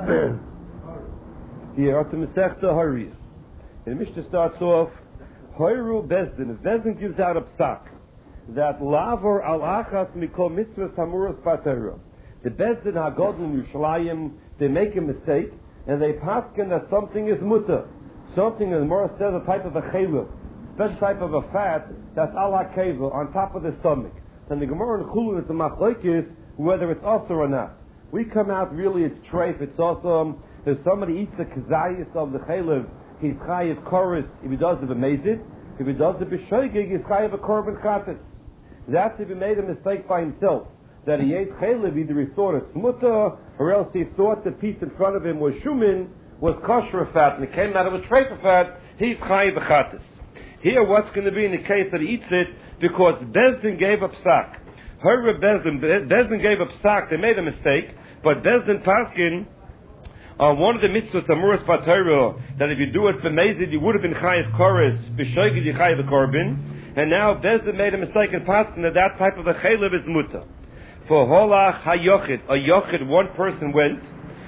Here, at the Masechta Haris. And the Mishnah starts off, Hoiru Bezdin. If Bezdin gives out a psak, that Lavor al-Achas mikol mitzvahs hamuras batera. The Bezdin HaGodol in Yerushalayim, they make a mistake, and they paskin that something is mutter. Something, as Morah says, a type of a chaylev, special type of a fat, that's al ha-kevel, on top of the stomach. And the Gemara in Chulu is a machlokes whether it's also or not. We come out, really, it's treif, it's awesome. If somebody eats the kazayis of the chaylev, he's chayiv koris if he does it b'mezid. If he does it b'shoigig, he's chayiv a korban chatas. That's if he made a mistake by himself, that he ate chaylev, either he thought it's mutter, or else he thought the piece in front of him was shumin, was kosher fat, and it came out of a treif fat, he's chayiv a chatas. Here, what's going to be in the case that he eats it, because Bezdin gave up psak. Bezdin gave up psak, they made a mistake, but Bezdin paskin, one of the mitzvahs amuras batera, that if you do it b'mezid, you would have been chayiv koris, b'shoigid you chayiv a korban, and now Bezdin made a mistake in paskin that type of a chaylev is mutter. For holach hayochid, a yochid, one person went,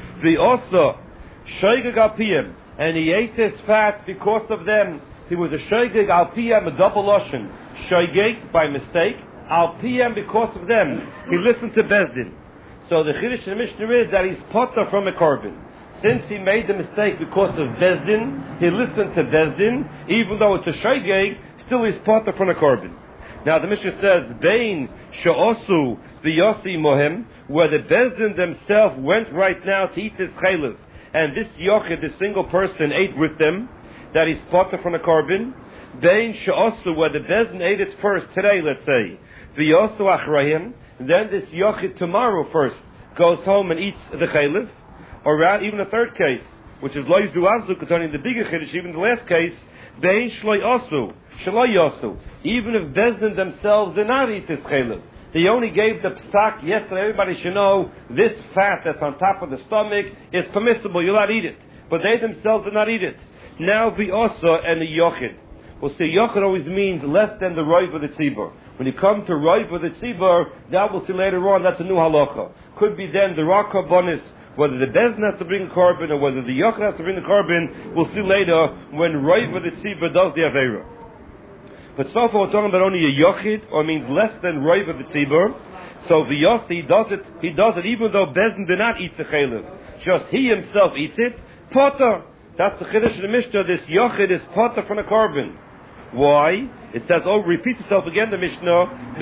also shoigig alpiyim, and he ate this fat because of them. He was a shoigig alpiyim, a double lashon, shoigig by mistake, alpiyim because of them. He listened to Bezdin. So the Chiddush in the Mishnah is that he's potter from a korban. Since he made the mistake because of Bezdin, he listened to Bezdin, even though it's a shoigig, still he's potter from a korban. Now the Mishnah says, Bein she'osu v'yosi mohem, where the Bezdin themselves went right now to eat this chaylev, and this yochid, this single person, ate with them, that he's potter from a korban. Bein she'osu, where the Bezdin ate it first, today let's say, v'yosu achrayim, then this yochid tomorrow first goes home and eats the chaylev. Or even a third case, which is loy zu azlu, concerning the bigger chiddush, even the last case, bein shloi osu, shloi osu. Even if Bezdin themselves did not eat this chaylev, they only gave the psak yesterday. Everybody should know this fat that's on top of the stomach is permissible. You'll not eat it, but they themselves did not eat it. Now the osa and the yochid. We'll see yochid always means less than the roiv of the tzibur. When you come to roiv of the tzibur, that we'll see later on. That's a new halacha. Could be then the rakah bonus. Whether the Bezdin has to bring a korban or whether the yochid has to bring the korban, we'll see later when roiv of the tzibur does the aveira. But so far we're talking about only a yochid, or means less than roiv of the tzibur. So the yosi, he does it even though Bezdin did not eat the chaylev. Just he himself eats it. Potter. That's the chiddush of the Mishnah. This yochid is potter from a korban. Why? It says, repeats itself again, the Mishnah,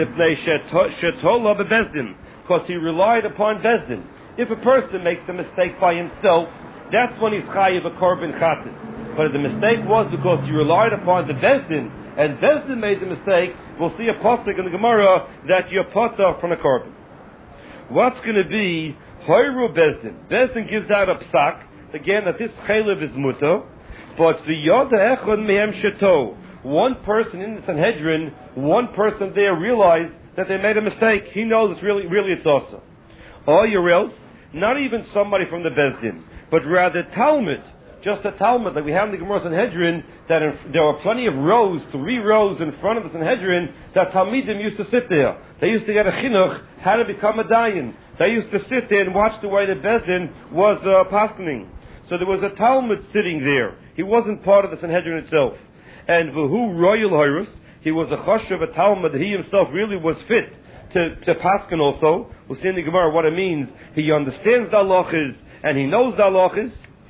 shetola bebezdin, because he relied upon Bezdin. If a person makes a mistake by himself, that's when he's chayiv a korban chatis. But if the mistake was because he relied upon the Bezdin, and Bezdin made the mistake, we'll see a pasuk in the Gemara that you're potter from a korban. What's going to be hoiru Bezdin? Bezdin gives out a psak, again, that this chaylev is mutter, but the yoda echad mehem sheto. One person in the Sanhedrin, one person there realized that they made a mistake. He knows it's really it's also. Or else, not even somebody from the Bezdin, but rather Talmud, just a Talmud, like we have in the Gemara Sanhedrin, that there were plenty of rows, 3 rows in front of the Sanhedrin, that Talmidim used to sit there. They used to get a chinuch, how to become a dayan. They used to sit there and watch the way the Bezdin was paskening. So there was a Talmud sitting there. He wasn't part of the Sanhedrin itself. And Vahu Royal Horus, he was a choshev, a Talmud, that he himself really was fit to pasken also. We'll see in the Gemara what it means. He understands the halachas, and he knows the halachas.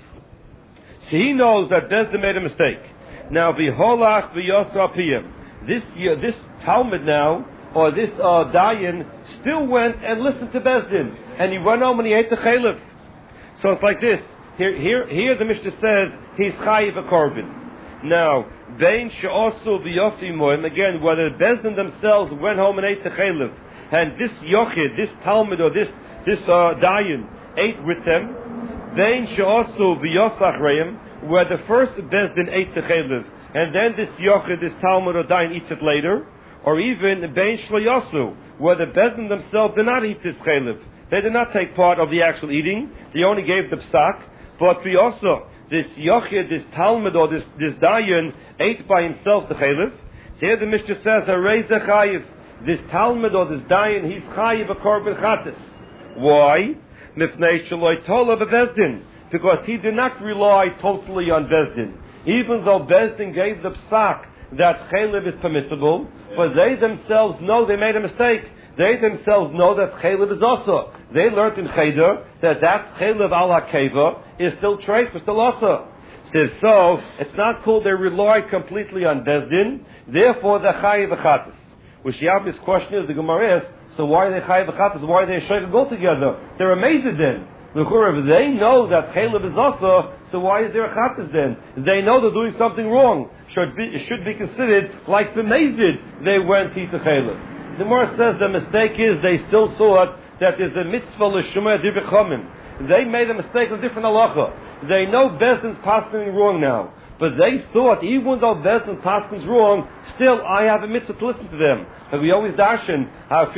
So he knows that Bezdin made a mistake. Now, v'holach v'yosra piyam. This Talmud now, or this dayan, still went and listened to Bezdin, and he went home and he ate the chaylev. So it's like this. Here the Mishnah says he's chayiv a korban. Now, bein she'osu v'yosi moim, again, whether Bezdin themselves went home and ate the chaylev, and this yochid, this Talmud, or this dayan ate with them, bein she'osu v'yosach reim, where the first Bezdin ate the chaylev, and then this yochid, this Talmud or dayan eats it later, or even bein shloyasu, where the Bezdin themselves did not eat this chaylev. They did not take part of the actual eating. They only gave the psak, but we also, this yochid, this Talmud or this dayan ate by himself the chaylev. So here the Mishnah says, "Harei ze chayiv." This Talmud or this dayan, he's chayiv a korban chatas. Why? Mifnei shaloi tola bebezdin, because he did not rely totally on Bezdin. Even though Bezdin gave the psak that chaylev is permissible, but they themselves know they made a mistake. They themselves know that chaylev is also. They learned in Cheder that chaylev al hakeva is still treif, is still also. Says so, it's not called they rely completely on Bezdin, therefore they're chayiv v'chatas. Which the obvious question is, the Gemara asks, so why are they chayiv v'chatas? Why are they shayk go together? They're amazed then. If they know that chaylev is also, so why is there a chatas then? They know they're doing something wrong. It should be considered like the mazid they went to eat the chaylev. The Gemara says the mistake is they still thought that there's a mitzvah l'shumah divrei. They made a mistake of different halacha. They know Bezdin's passing wrong now. But they thought, even though Bezdin's passing wrong, still I have a mitzvah to listen to them. And we always darshan, you're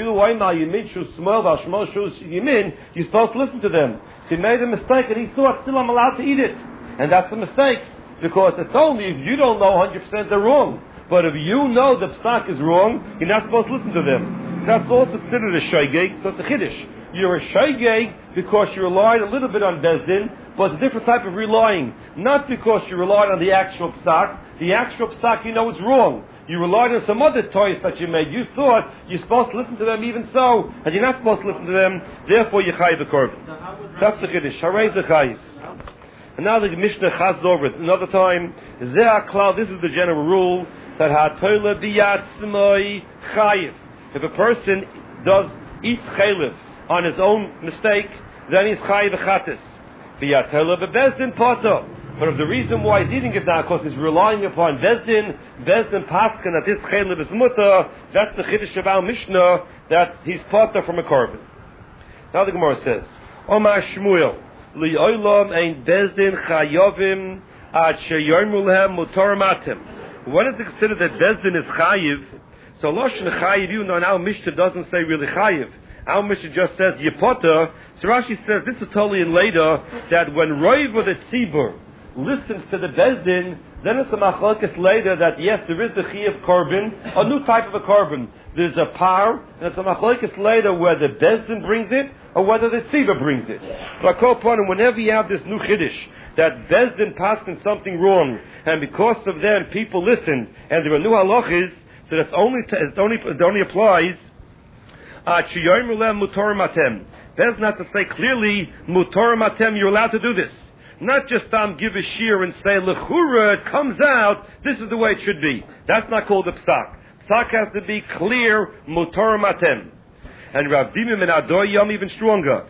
supposed to listen to them. So he made a mistake and he thought, still I'm allowed to eat it. And that's a mistake. Because it's only if you don't know 100% they're wrong. But if you know the psak is wrong, you're not supposed to listen to them. That's also considered a shaygeg, so it's a chiddush. You're a shaygeg because you relied a little bit on Bezdin, but it's a different type of relying. Not because you relied on the actual psak. The actual psak you know is wrong. You relied on some other toys that you made. You thought you're supposed to listen to them even so, and you're not supposed to listen to them, therefore you chayiv the korban. That's the chiddush. Harei the chayiv. And now the Mishnah chazes over it. Another time, this is the general rule, that ha'toila biyatzmoi chayiv. If a person eats chaylev on his own mistake, then he's chayiv v'chatis. V'yatoila bebezdin poto. But if the reason why he's eating it now, because he's relying upon Bezdin paskin that this chaylev is mutter, that's the chiddush of our Mishnah, that he's poto from a korban. Now the Gemara says, Omar Shmuel, li'olam ein Bezdin chayovim ad sheyormu lehem mutar matim. When is it considered that Bezdin is chayiv? So Loshen chayiv, even though our Mishnah doesn't say really chayiv, our Mishnah just says yipota. So Rashi says this is totally in later that when Roiv or the Tzibur listens to the Bezdin, then it's a machlokes later that yes, there is the chayiv korban, a new type of a korban. There's a par, and it's a machlokes later whether Bezdin brings it or whether the Tzibur brings it. But whenever you have this new chiddush that Bezdin paskin something wrong, and because of them people listen, and there are new halachas, so it only applies mutar matem. That's not to say clearly mutar matem you're allowed to do this. Not just give a shear and say lechura it comes out. This is the way it should be. That's not called a psak. Psak has to be clear mutar matem. And Rav Dimim and Adoy Yom even stronger.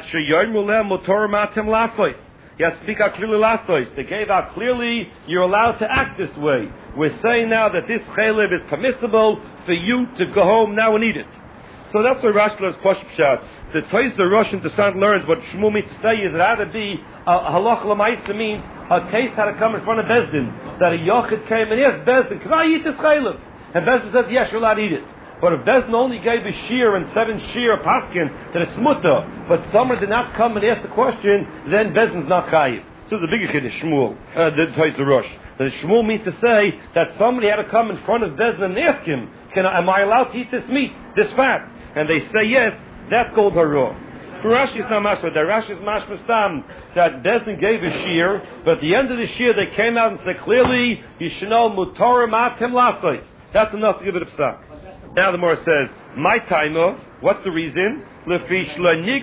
Mutar matem lasois. You have to speak out clearly last place. They gave out clearly, you're allowed to act this way. We're saying now that this chaylev is permissible for you to go home now and eat it. So that's what Rashi learns Poshut Pshat. The Toys the Russian to start learns what Shmuel means to say is it had to be halach l'maitza means a case had to come in front of Bezdin. That a yochid came and yes, Bezdin, can I eat this chaylev? And Bezdin says, yes, you're allowed to eat it. But if Bezdin only gave a shear and 7 shear paskin, then it's mutter. But someone did not come and ask the question, then Bezdin's not chayiv. So the bigger chiddush, Shmuel, the Toys the Rush. The Shmuel means to say that somebody had to come in front of Bezdin and ask him, am I allowed to eat this meat, this fat? And they say yes, that's called haror. For Rashi it's not mashma. The Rashi is mashma stam that Bezdin gave a shear, but at the end of the shear they came out and said clearly, you should know mutar matem lasois. That's enough to give it a psak. Now the Gemara says, my timer, what's the reason? It's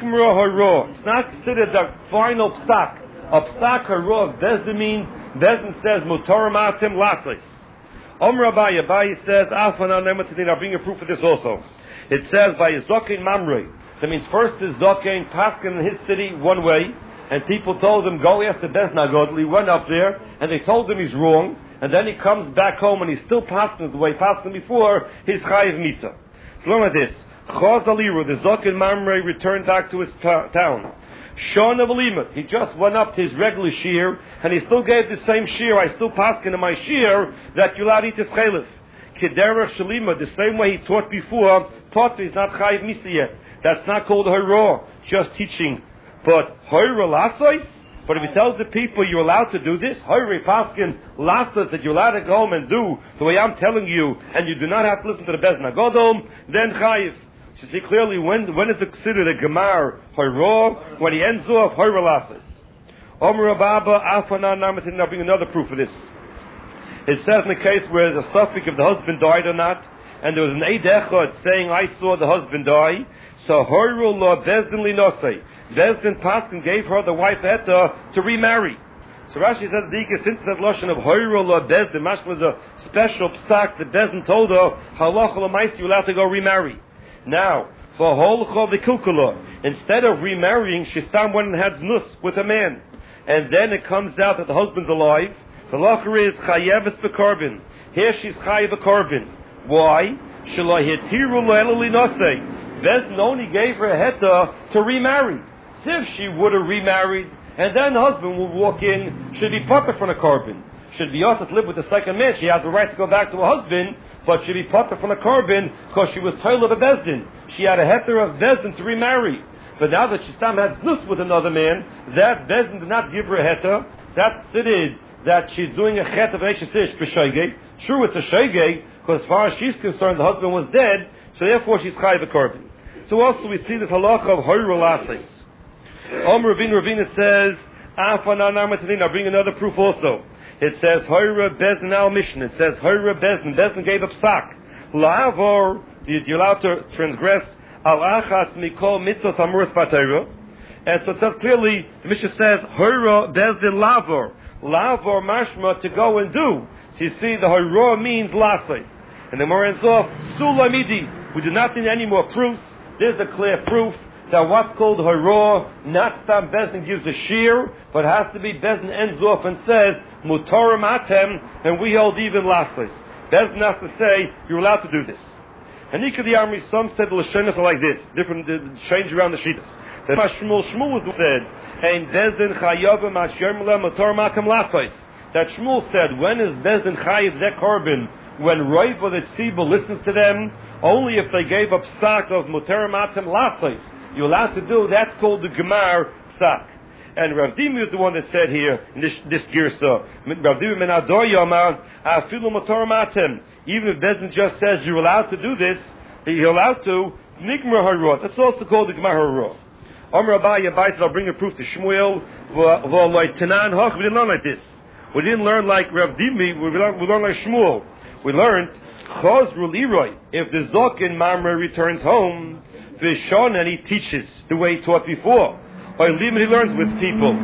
not considered the final psak. A psak haror of Bezdin means, Bezdin says, mutar matem lasois. Abaye says, I'll bring a proof of this also. It says, by Zokein Mamrei. That means first is Zokein Paskin in his city one way, and people told him, go ask the Bezdin HaGadol. He went up there, and they told him he's wrong, and then he comes back home and he's still Paskin the way Paskin before, he's Chayiv Misa. So look at this. Chaz Aliru, the Zokein Mamrei returned back to his town. Shon of Alimat, he just went up to his regular shear, and he still gave the same shear, I still Paskin in my shear, that you'll not eat this Chaylev. Kederach Shalima, the same way he taught before, Potter is not Chayiv Misa yet. That's not called Haror, just teaching. But Haror Lasois? But if he tells the people you're allowed to do this, Haror Paskin Lasos, that you're allowed to go home and do the way I'm telling you, and you do not have to listen to the Bezdin HaGadol, then Chayiv. So see clearly when is it considered a Gemar Haror? When he ends off Haror Lasos. Omer Ababa, Afana Namatin, I'll bring another proof of this. It says in the case where the suffix if the husband died or not, and there was an Eid Echad saying, I saw the husband die, so Hoiru Lo Bezdin Linosei. Bezdin Paskin gave her the wife Heta to remarry. So Rashi says, since that lotion of Hoiru Lo Bezdin, Mash was a special psak that Bezdin told her, Halacha L'maisi, you're allowed to go remarry. Now, for Holchov the Kilkula, instead of remarrying, she stam went and had znus with a man. And then it comes out that the husband's alive. The halacha is chayeves b'korban. Here she's chayev b'korban. Why? Shalai hetiru lo'elali nosei. Bezdin only gave her a heta to remarry. So if she would have remarried, and then the husband would walk in, should be potter from a korban. Should be also to live with the second man. She has the right to go back to her husband, but should be potter from a korban because she was told of a Bezdin. She had a heta of Bezdin to remarry. But now that she stam had znus with another man, that Bezdin did not give her a heta. So that's considered that she's doing a chet of Eishesish b'shoigeg. True, it's a shoigeg, because as far as she's concerned, the husband was dead, so therefore she's chayiv b'korban. So also we see this halacha of hoiru lasis. Ravina says, I'll bring another proof also. It says, hoiru bezdin al mishnah. It says, hoiru bezdin. Bezdin gave up psak. La'avor, you're allowed to transgress al achas mikol mitzvos hamuras b'Torah. And so it says clearly, the Mishnah says, hoiru bezdin lavor. Lavor mashma, to go and do. So you see, the hoiru means lasis. And the Gemara ends off, sulamidi. We do not need any more proofs. There's a clear proof that what's called hoiru, not stam Bezdin gives a shear, but has to be Bezdin ends off and says, mutarim atem, and we hold even lasis. Bezdin has to say, you're allowed to do this. And Nika the Amri, some said the Lashonos are like this, different, change around the sheets. That Shmuel was said, and Bezdin chayavim ashermela mutarim atem lasis. That Shmuel said, when is Bezdin chayiv zeh korban? When Roiv or the Tzibur listens to them, only if they gave up psak of mutarim atem lasis. You're allowed to do, that's called the Gemar psak. And Rav Dimi is the one that said here, in this girsa, Rav Dimi men ador yomar, afilu mutarim atem. Even if Bezdin just says you're allowed to do this, you're allowed to, nikmer harot. That's also called the Gemar harot. Amr Abaye Abayis, I'll bring a proof to Shmuel, we didn't learn like this. We didn't learn like Rav Dimi, we learned like Shmuel. We learned, Chazru Leroy, if the Zokin Mamre returns home, Vishon, and he teaches the way he taught before. Or he learns with people.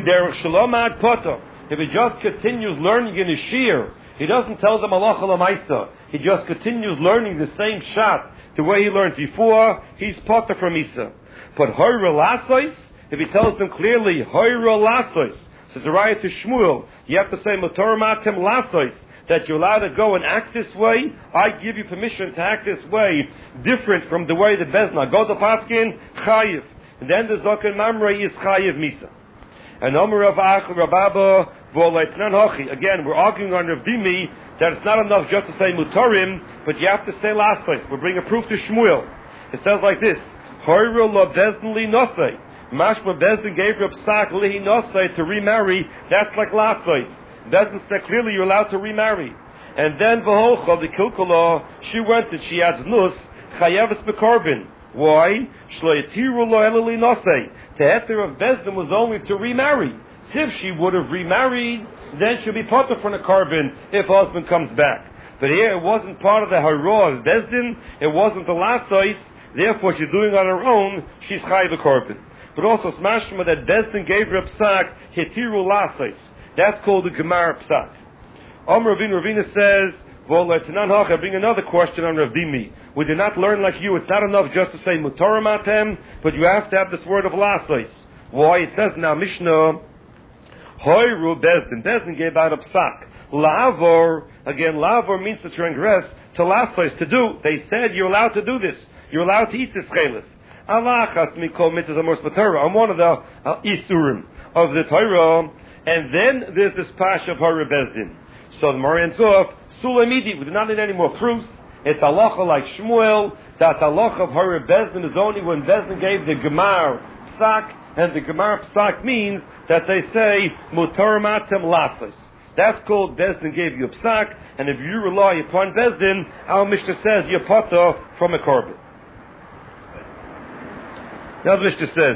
If he just continues learning in his shir, he doesn't tell them halacha l'maisa. He just continues learning the same shot the way he learned before. He's potter from Isa. But hoira lasos, if he tells them clearly hoira lasos, so it's a riot to Shmuel. You have to say mutarim atem lasos, that you're allowed to go and act this way. I give you permission to act this way, different from the way the Bezdin go to Paskin chayiv. And then the Zokan Mamre is chayiv misa. And Omer of Rababa v'oleitnan hochi. Again, we're arguing on Rav Dimi that it's not enough just to say mutarim, but you have to say last place. We'll bring a proof to Shmuel. It says like this: Hoiru lo Bezdin li nosei. Mashma Bezdin gave her psak li nosei to remarry. That's like last place. Bezdin said clearly you're allowed to remarry. And then v'holcha the kilkula, she went and she had znus chayeves b'korban. Why? Shloitiru lo elali nosei. The heter of Bezdin was only to remarry. So if she would have remarried, then she'll be potter from a korban if husband comes back. But here it wasn't part of the haror of Bezdin. It wasn't the lasois. Therefore, she's doing on her own. She's chayiv korban. But also smashma that Bezdin gave her psak hetiru lasois. That's called the Gemara Psak. Ravina says, I bring another question on Rav Dimi. We did not learn like you. It's not enough just to say mutarim atem, but you have to have this word of lasos. Why? It says now Mishnah, hoiru Bezdin. Bezdin gave out a psak. Lavor, again, lavor means to transgress, to lasos, to do. They said you're allowed to do this. You're allowed to eat this chelif. Alachas mikol mitzvahs hamuras b'Torah. I'm one of the isurim of the Torah. And then there's this pash of Hara Bezdin. So the Gemara ends off, Sulamidi, we do not need any more proofs. It's halacha like Shmuel, that halacha of Hara Bezdin is only when Bezdin gave the Gemar Psak, and the Gemar Psak means that they say, Mutarim atem lasos. That's called Bezdin gave you a Psak, and if you rely upon Bezdin, our Mishnah says you're potter from a korban. Now the Mishnah says,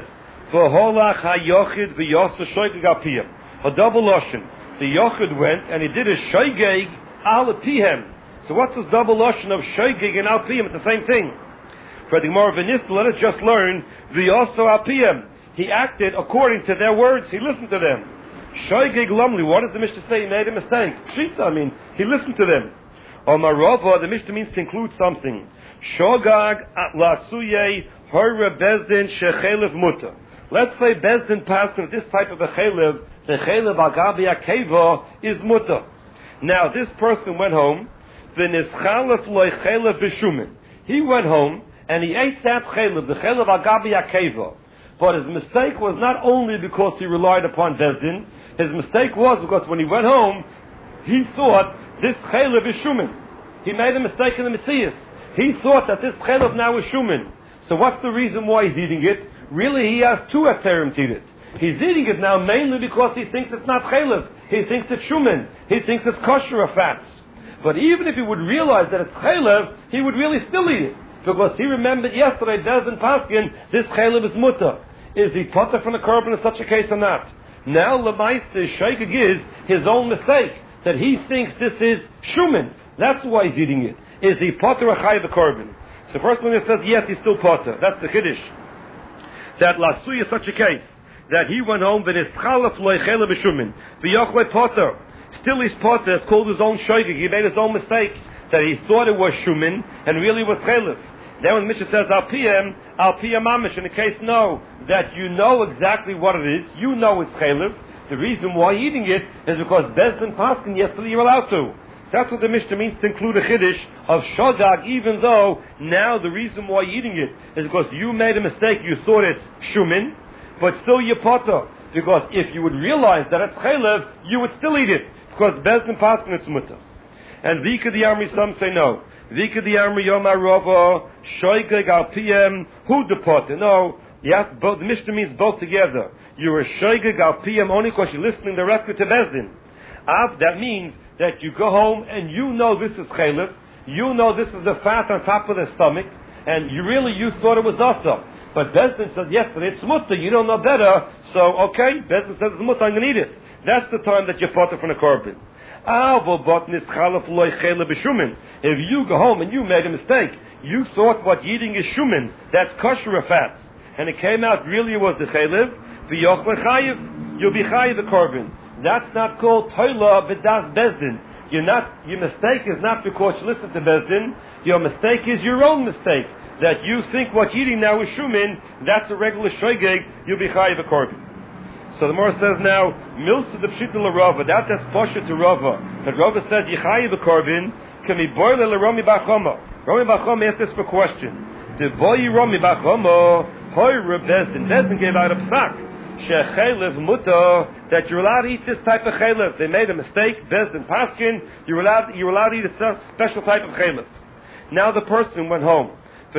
V'holach ha-yochid v'yosa shoygeg al piyam. A double lashon. The yochid went and he did a shoygeg al pihem. So what's this double lashon of shoygeg and al piyam? It's the same thing. For the Gemara V'nista, let us just learn v'yosa al piyam. He acted according to their words. He listened to them. Shoygeg lamli. What does the Mishnah say? He made a mistake. Pshita, he listened to them. Omar Rava, the Mishnah means to include something. Shogag lasuye hora bezdin shechelev muta. Let's say bezdin passed with this type of a chelev, the chelev agabi akeva is muta. Now this person went home, v'nischalef loy chelev b'shumin. He went home and he ate that chelev, the chelev agabi akeva. But his mistake was not only because he relied upon bezdin. His mistake was because when he went home, he thought this chelev is shumin. He made a mistake in the Metzias. He thought that this chelev now is shumin. So what's the reason why he's eating it? Really, he has two heterim to eat it. He's eating it now mainly because he thinks it's not chelev. He thinks it's shumin. He thinks it's kosher or fats. But even if he would realize that it's chelev, he would really still eat it. Because he remembered yesterday, Bezdin Paskin, this chelev is muta. Is he potter from the korban in such a case or not? Now, Lamaisa Shaykh is his own mistake, that he thinks this is shumin. That's why he's eating it. Is he potter or chay the korban? So first one says, yes, he's still potter. That's the chiddush. That Lasui is such a case, that he went home, v'nischalef loy chele b'shumin, v'yochle potter. Still he's potter, it's called his own shaykh. He made his own mistake, that he thought it was shumin, and really was chelev. Then when the Mishnah says, al piyam mamish, in the case no, that you know exactly what it is, you know it's chelev. The reason why you're eating it is because Bezdin Paskin, yesterday you're allowed to. So that's what the Mishnah means to include a chiddush of shogag, even though now the reason why you're eating it is because you made a mistake, you thought it's shumin, but still you're potter. Because if you would realize that it's chelev, you would still eat it, because Bezdin Paskin it's mutter. And Vika the Army, some say no. Vika the Army Yomar Rava, shoygeg al piyam, who the potter? No, both, the Mishnah means both together. You're a shoygeg al piyam only because you're listening directly to Bezdin. That means that you go home and you know this is chelev, you know this is the fat on top of the stomach, and you thought it was asa. But Bezdin says yesterday it's mutter, you don't know better, so okay, Bezdin says it's mutter, I'm going to eat it. That's the time that you're potter from the korban. If you go home and you made a mistake, you thought what you're eating is shumin, that's kosher fats, and it came out really it was the chelev, you'll be chayiv the korban. That's not called toila b'das bezdin. Your mistake is not because you listen to bezdin. Your mistake is your own mistake. That you think what you're eating now is shumin. That's a regular shoygeg. You'll be chayiv a korban. So the Gemara says now, milsa the pshita l'Rava. That's posha to Rava. That Rava says yichayiv a korban can be boiled l'Rami b'achama. Rami b'achama asked this for question. The boy Rami b'achama hoyre bezdin. Bezdin gave out a psak. Shechelev muta, that you're allowed to eat this type of chelev. They made a mistake, Bezdin Paskin, you're allowed to eat a special type of chelev. Now the person went home. He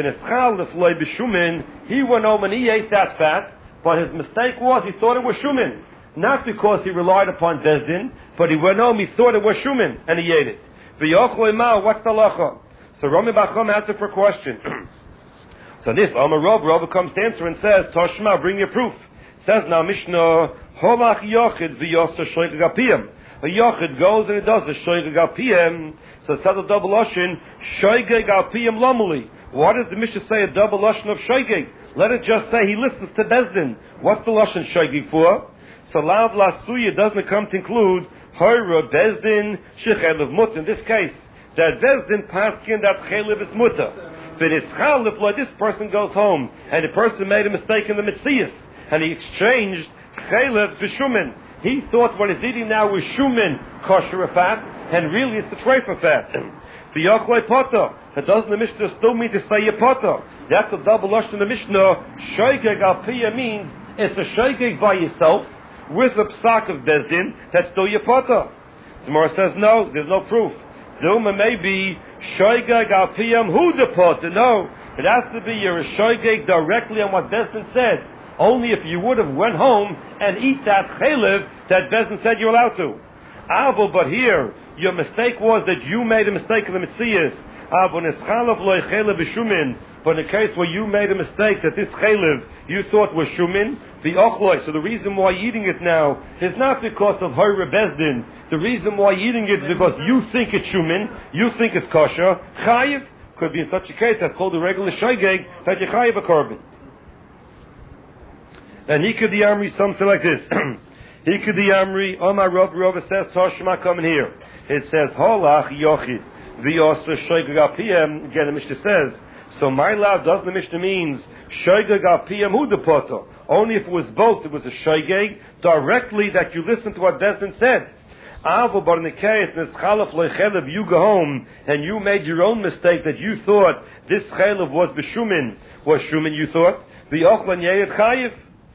went home and he ate that fat, but his mistake was he thought it was shumin. Not because he relied upon Bezdin, but he went home, he thought it was shumin, and he ate it. What's the lacha? So Rami Bacham answered for a question. So this, Amar Rav comes to answer and says, Toshma, bring your proof. Says now Mishnah, Holach Yochid v'yosa shoygeg al piyam. A Yochid goes and it does the shoygeg al piyam. So it says a double lashon, shoygeg al piyam lomuli. Why does the Mishnah say a double lashon of shoygeg? Let it just say he listens to Bezdin. What's the lashon shoygeg for? So lav lasuya doesn't come to include hoira Bezdin shechelev muta. In this case, that Bezdin paskin that chelev is muta. But it's chalev like this person goes home and the person made a mistake in the Metzias. And he exchanged chelev for shumin. He thought what he's eating now was shumin, kosher fat, and really it's the treifa fat. The yoklei potter. That doesn't the Mishnah still mean to say a potter? That's a double lush in the Mishnah. Shoygeg al piyah means it's a shoygeg by yourself with a psak of bezdin. That's still your potter. Zamora says no, there's no proof. Dilma may be shoygeg al piyam who the potter. No, it has to be you're a shoygeg directly on what Bezdin said. Only if you would have went home and eat that chelev that Bezdin said you're allowed to. Avo, but here, your mistake was that you made a mistake in the Metzias. Avo neschalav loy chelev b'shumin. But in the case where you made a mistake that this chaylev you thought was shumin, the ochloi, so the reason why you're eating it now is not because of Hoira Bezdin. The reason why you're eating it is because you think it's shumin, you think it's kosher. Chayiv could be in such a case that's called a regular shaygeg that you chayiv a korban. And he could the Amri something like this. He could the Amri, Omar Rav says, Toshma coming here. It says, Holach Yochid, V'yosra shaygeg al piyam. Again, the Mishnah says, so my love doesn't the Mishnah means shaygeg al piyam hu depoto. Only if it was both, it was a shaygeg directly that you listen to what Bezdin said. But in the case, you go home and you made your own mistake that you thought this chaylev was b'shumin, you thought, v'yochlan yeyet chayiv.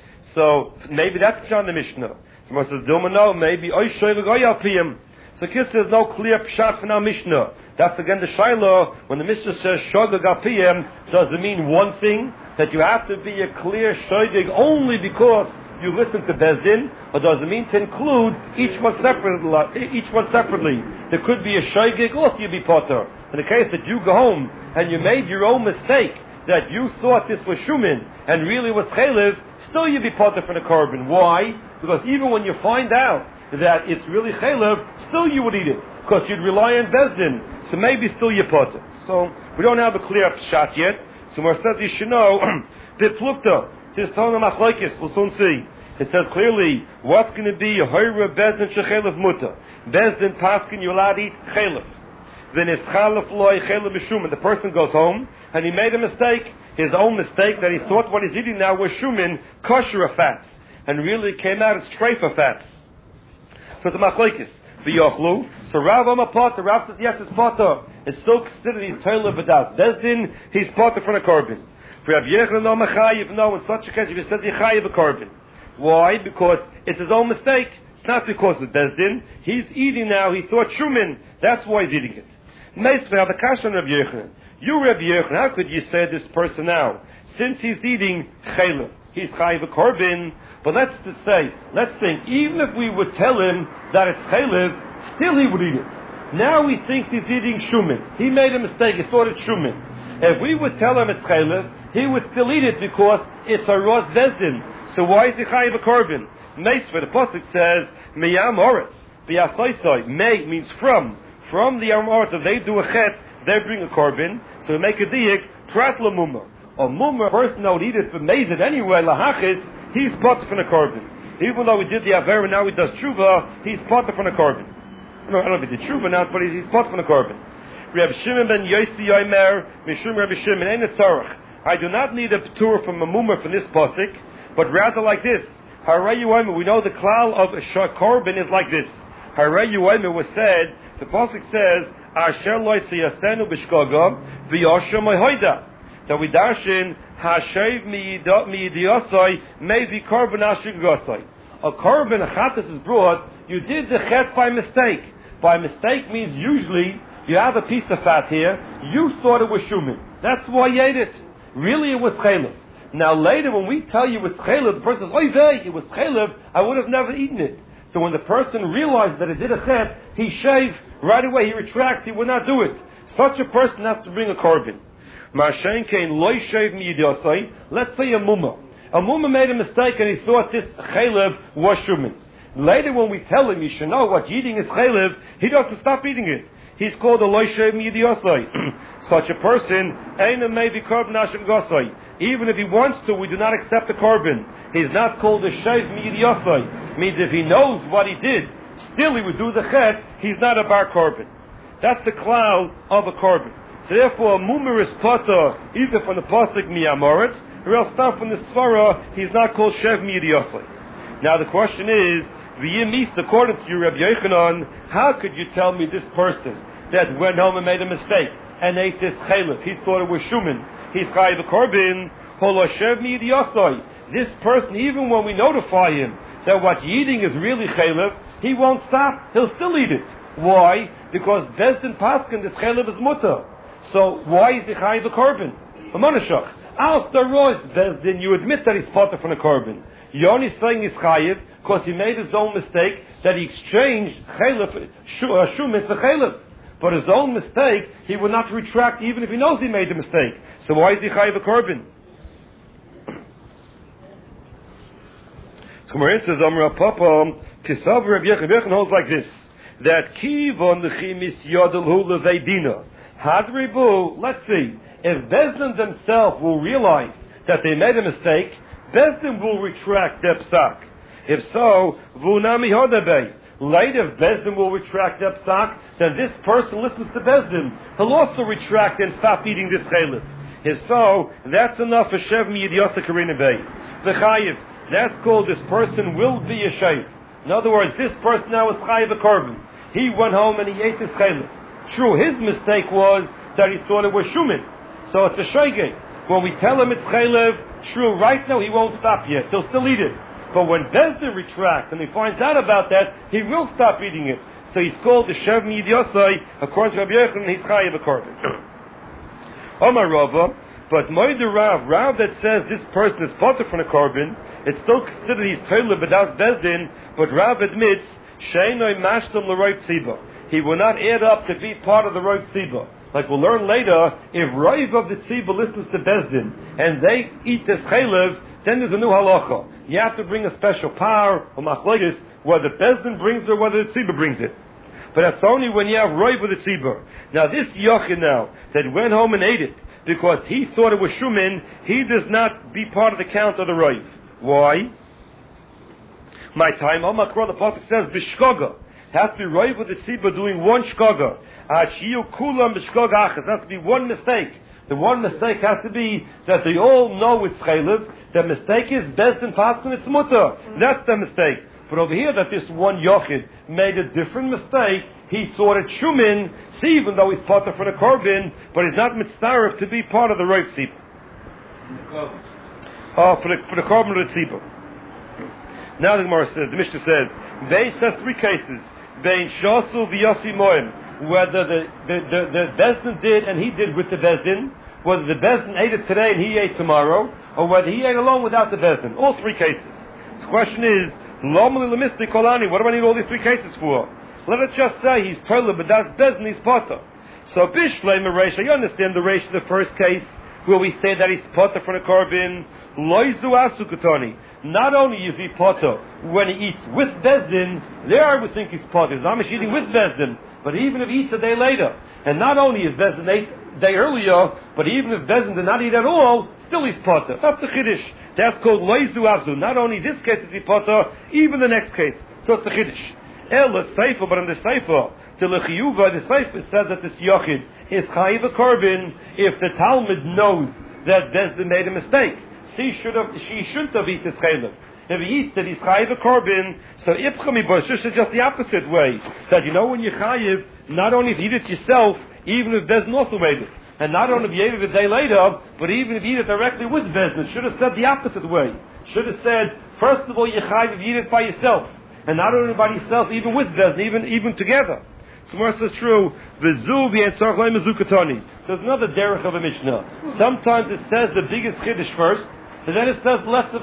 So maybe that's John the Mishnah. So says, no, maybe oy shaygeg oy al piyam. So there's no clear pshat from our Mishnah. That's again the Shiloh. When the Mishnah says shaygeg al piyam, does it mean one thing? That you have to be a clear shaygeg only because you listen to Bezdin, or does it mean to include each one separately? There could be a shaygeg, also you'd be potter. In the case that you go home and you made your own mistake, that you thought this was shumin and really was chaylev, still you'd be potter for the korban. Why? Because even when you find out that it's really chaylev, still you would eat it because you'd rely on Bezdin. So maybe still you potter. So we don't have a clear shot yet. So Mar says you should know bit plukta. Just telling them machlokes. We'll soon see. It says clearly what's going to be Hoira Bezdin shechelev muta. Bezdin paskin you're allowed to eat chelev. Then it's chalef loy chelev b'shumin. The person goes home and he made a mistake, his own mistake that he thought what he's eating now was shumin, kosher fats, and really came out as treifa fats. So it's a machlokes. V'yochlu. So Rav Amapata, Rav says yes, it's potter. It's still considered he's toilet b'das. Bezdin, he's potter from a korban. For Rav Yechon no mechayiv, no, in such a case, if he says he chayiv a korban. Why? Because it's his own mistake. It's not because of Bezdin. He's eating now, he thought shumin. That's why he's eating it. Meisvei have a kasha on Rav Yechon. You, Rav Yechon, how could you say this person now? Since he's eating chaylev, he's chayiv a korban. But let's think, even if we would tell him that it's chaylev, still he would eat it. Now he thinks he's eating shumin. He made a mistake, he thought it's shumin. If we would tell him it's chaylev, he would still eat it because it's a ros bezdin. So why is he chayiv a korban? Meisvei, the pasuk says, meyam oretz, b'yasoisoi. May means from. From the yam oretz, if they do a chet, they bring a korban. So we make a diak, prat lamumah. A mumah, a person that would eat it, but mezid anyway, lahachis, he's potter from a korban. Even though he did the aver, now he does tshuva, he's potter from a korban. No, I don't know if he did tshuva now, but he's potter from a korban. Reb Shimon ben Yosi Yomer, Mishum Reb Shimon, ain't it tzarech? I do not need a tour from a mumah from this pasuk, but rather like this. Harayu Omer, we know the klal of a korban is like this. Harayu Omer was said, the pasuk says, Asher lo yasenu b'shkoga, v'yoshem hoida. That we dash in, Hashev miyidiyosai, maybe korban asher gosai. A korban, a chatas is brought, you did the chet by mistake. By mistake means usually, you have a piece of fat here, you thought it was shumin. That's why you ate it. Really it was chaylev. Now later when we tell you it was chaylev, the person says, oy vey, it was chaylev, I would have never eaten it. So when the person realized that it did a chet, he shaved right away, he retracts, he would not do it. Such a person has to bring a korban. Let's say a mumma. A mumma made a mistake and he thought this chaylev was shumin. Later when we tell him, you should know what eating is chaylev, he doesn't stop eating it. He's called a loishev miyidiyosai. Such a person, even if he wants to, we do not accept the korban. He's not called a shev miyidiyosai. Means if he knows what he did, still he would do the chet, he's not a bar korban. That's the cloud of a korban. So therefore, a mummer is potter either from the pasuk miyamoret, or else not from the svara, he's not called shev miyidiyosai. Now the question is, v'yimis, according to you, Rabbi Yochanan, how could you tell me this person that went home and made a mistake and ate this chaylev, he thought it was shumin, he's chayiv a korban, holo shev miyidiyosai. This person, even when we notify him that what you're eating is really chaylev, he won't stop, he'll still eat it. Why? Because Bezdin Paskin, this chaylev is mutter. So why is he chayiv a korban? A monashach. Al starois Bezdin, you admit that he's potter from a korban. You're only saying he's chayiv because he made his own mistake that he exchanged chaylev, shumin for chaylev. But his own mistake, he would not retract even if he knows he made the mistake. So why is he chayiv a korban? So Gemara says, Amar Papa, Kisav Reb Yechon holds like this, that kivon lechimis yodel hu leveidina. Hadribu, let's see, if Bezdin themselves will realize that they made a mistake, Bezdin will retract their psak. If so, v'unami hodabei. Later, if Bezdin will retract their psak, then this person listens to Bezdin. He'll also retract and stop eating this chaylev. If so, that's enough for Shev Miyidyasa Karina Bey. V'chayiv, that's called this person will be a shayv. In other words, this person now is chayiv a korban. He went home and he ate his chaylev. True, his mistake was that he thought it was shumin. So it's a shaygay. When we tell him it's chaylev, true, right now he won't stop yet. He'll still eat it. But when Bezdin retracts and he finds out about that, he will stop eating it. So he's called the Shev Miyidyasai, according to Rabbi Yechon, he's chayiv a korban. Omar Rava, but Moed Rav that says this person is potter from a korban, it's still considered he's toilet b'das Bezdin, but Rav admits, Sheinoi mashtam l'roit tziba. He will not add up to be part of the roit tziba. Like we'll learn later, if Rav of the tziba listens to Bezdin, and they eat this chaylev, then there's a new halacha. You have to bring a special power, or machlokes, whether Bezdin brings it or whether the tziba brings it. But that's only when you have Rav with the tziba. Now this Yochin now, that went home and ate it, because he thought it was shumin, he does not be part of the count of the Rav. Why? My time, Omakro, the pasuk says, b'shkoga. Has to be Rav with the tzibah doing one shkoga. Achiyu kulam b'shkoga achas. Has to be one mistake. The one mistake has to be that they all know it's chaylev. The mistake is Bezdin paskin it's mutter. That's the mistake. But over here, that this one yochid made a different mistake. He thought it shumin. See, even though he's part of the korban, but he's not mitzaref to be part of the Rav tzibah. For the korban of the tzibah. Now the Gemara says, the Mishnah says, Bein says three cases. Bein shasu v'yasi moem. Whether the Bezdin did and he did with the Bezdin, whether the Bezdin ate it today and he ate tomorrow, or whether he ate alone without the Bezdin. All three cases. The question is, Lomali l'misti kolani, what do I need all these three cases for? Let us just say he's toilet, but that's Bezdin, he's potter. So Bishlei Mereisha, you understand the ratio of the first case, where we say that he's potter from the korban, loizu asukutoni. Not only is he potter when he eats with Bezdin, there we think he's potter. He's not eating with Bezdin, but even if he eats a day later, and not only is Bezdin ate a day earlier, but even if Bezdin did not eat at all, still he's potter. That's a chiddush. That's called loizu avzu. Not only this case is he potter, even the next case. So it's a chiddush. El Seifa, but in the Seifa, the Lechiyuva, the Seifa says that this Yochid is chayiv a korban if the Talmud knows that Bezdin made a mistake. She shouldn't have eaten this chaylev. If he eats it, he's chayiv a korban. So Ipchami Boshush is just the opposite way. That you know when you're chayiv, not only if you eat it yourself, even if Bezdin also made it. And not only if you ate it a day later, but even if you eat it directly with Bezdin, should have said the opposite way. Should have said, first of all, you're chayiv if you eat it by yourself. And not only by yourself, even with Bezdin, even together. So Gemara says true. There's another derech of a Mishnah. Sometimes it says the biggest chiddush first, and then it says less of